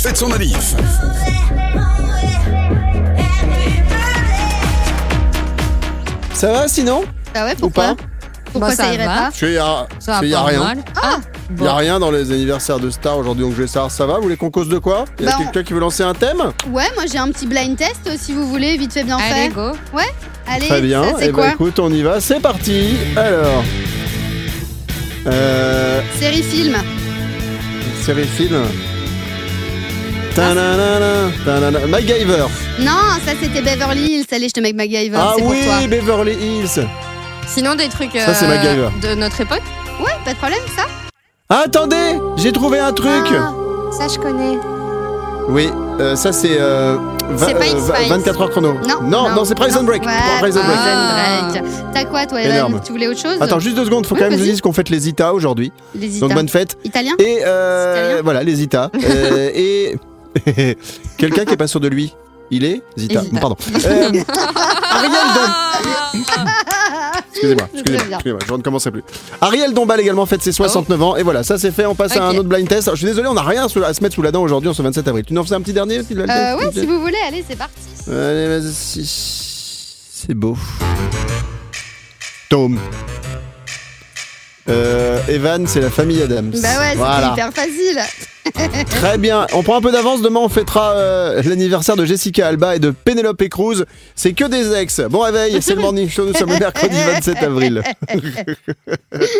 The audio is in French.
fête son manif. Ça va sinon? Ah ouais, Ou pourquoi? pas? Pourquoi ça irait pas? Parce qu'il y a rien. Il y a rien dans les anniversaires de stars aujourd'hui, donc je vais savoir, ça va? Vous voulez qu'on cause de quoi? Il y a quelqu'un qui veut lancer un thème? Ouais, moi j'ai un petit blind test si vous voulez, vite fait bien fait. Allez, go. Ouais, allez, Très bien, ça, c'est et quoi? écoute, on y va, c'est parti. Alors, Série film. série film. Ta-na-na-na, ta-na-na. MacGyver. Non, ça c'était Beverly Hills. Allez, je te mets MacGyver, Ah c'est oui, pour toi. Beverly Hills. Sinon, des trucs Ça, c'est MacGyver. de notre époque. Ouais, pas de problème, ça. Ah, attendez, j'ai trouvé un truc. Ah, ça, je connais. Oui, ça c'est C'est pas X-Files. 24 heures chrono. Non, c'est Prison Break. Ouais, Prison Break. Prison Break. T'as quoi, toi, Evan? Énorme. Tu voulais autre chose? Attends, juste 2 secondes, faut Oui, quand même que je vas-y. dise qu'on fête les Ita aujourd'hui. Les Donc Ita. bonne fête. Italien? Et Italien voilà, les Ita. Et quelqu'un qui est pas sûr de lui. Il est Zita. Zita. Pardon. Ariel Excusez-moi, Très bien. je ne recommencerai plus. Ariel Dombal également fête ses 69 ans. Et voilà, ça c'est fait. On passe à un autre blind test. Alors, je suis désolé, on n'a rien à se mettre sous la dent aujourd'hui, en ce 27 avril. Tu nous en fais un petit dernier? Ouais, si vous voulez, allez, c'est parti. Allez, vas-y. C'est beau. Tom. Evan, c'est la famille Adams. Bah ouais, Voilà. c'était hyper facile. Très bien, on prend un peu d'avance. Demain, on fêtera l'anniversaire de Jessica Alba et de Penelope Cruz. C'est que des ex. Bon réveil, c'est le Morning Show. Nous sommes le mercredi 27 avril.